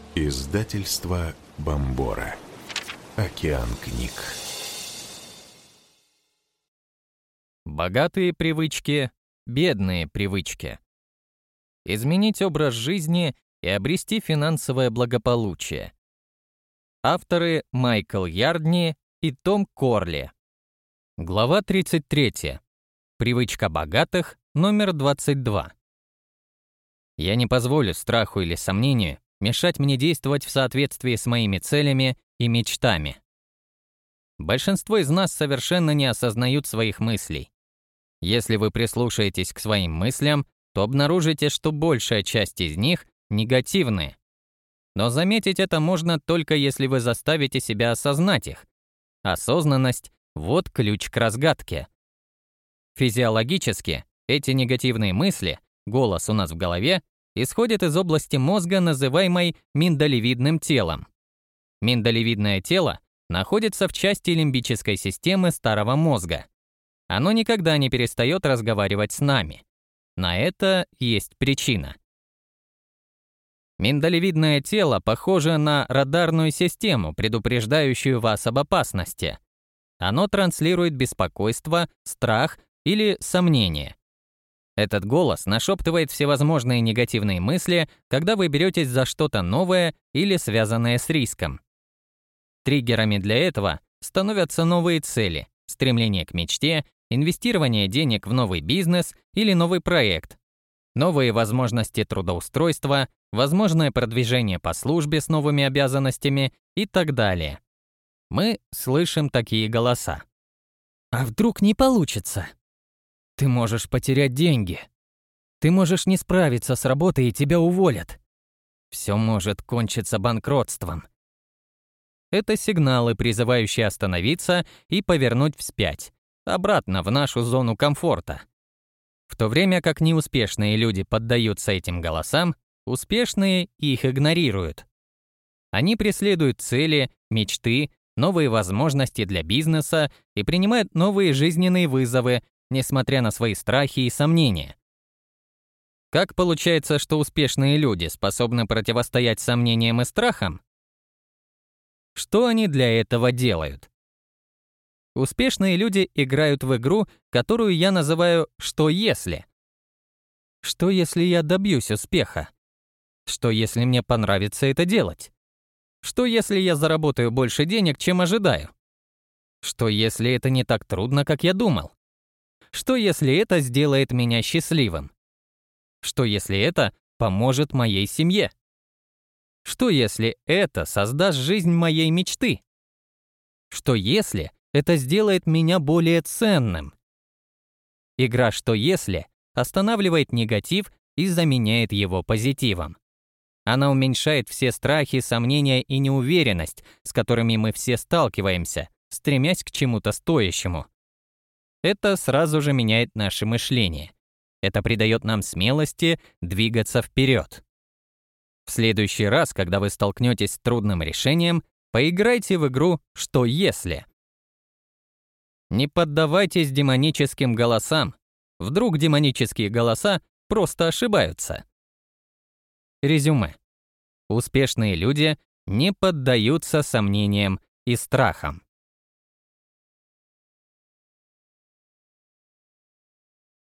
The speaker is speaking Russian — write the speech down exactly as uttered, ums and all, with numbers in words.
Издательство Бомбора. Океан книг. Богатые привычки, бедные привычки. Изменить образ жизни и обрести финансовое благополучие. Авторы Майкл Ярдни и Том Корли. Глава тридцать третья. Привычка богатых, номер двадцать два. Я не позволю страху или сомнению мешать мне действовать в соответствии с моими целями и мечтами. Большинство из нас совершенно не осознают своих мыслей. Если вы прислушаетесь к своим мыслям, то обнаружите, что большая часть из них негативные. Но заметить это можно только если вы заставите себя осознать их. Осознанность — вот ключ к разгадке. Физиологически эти негативные мысли, голос у нас в голове, исходят из области мозга, называемой миндалевидным телом. Миндалевидное тело находится в части лимбической системы старого мозга. Оно никогда не перестает разговаривать с нами. На это есть причина. Миндалевидное тело похоже на радарную систему, предупреждающую вас об опасности. Оно транслирует беспокойство, страх или сомнение. Этот голос нашептывает всевозможные негативные мысли, когда вы беретесь за что-то новое или связанное с риском. Триггерами для этого становятся новые цели, стремление к мечте, инвестирование денег в новый бизнес или новый проект, новые возможности трудоустройства, возможное продвижение по службе с новыми обязанностями и так далее. Мы слышим такие голоса. А вдруг не получится? Ты можешь потерять деньги. Ты можешь не справиться с работой, и тебя уволят. Все может кончиться банкротством. Это сигналы, призывающие остановиться и повернуть вспять, обратно в нашу зону комфорта. В то время как неуспешные люди поддаются этим голосам, успешные их игнорируют. Они преследуют цели, мечты, новые возможности для бизнеса и принимают новые жизненные вызовы, несмотря на свои страхи и сомнения. Как получается, что успешные люди способны противостоять сомнениям и страхам? Что они для этого делают? Успешные люди играют в игру, которую я называю «что если?». Что если я добьюсь успеха? Что если мне понравится это делать? Что если я заработаю больше денег, чем ожидаю? Что если это не так трудно, как я думал? Что если это сделает меня счастливым? Что если это поможет моей семье? Что если это создаст жизнь моей мечты? Что если это сделает меня более ценным? Игра «что если» останавливает негатив и заменяет его позитивом. Она уменьшает все страхи, сомнения и неуверенность, с которыми мы все сталкиваемся, стремясь к чему-то стоящему. Это сразу же меняет наше мышление. Это придает нам смелости двигаться вперед. В следующий раз, когда вы столкнетесь с трудным решением, поиграйте в игру «что если?». Не поддавайтесь демоническим голосам. Вдруг демонические голоса просто ошибаются. Резюме. Успешные люди не поддаются сомнениям и страхам.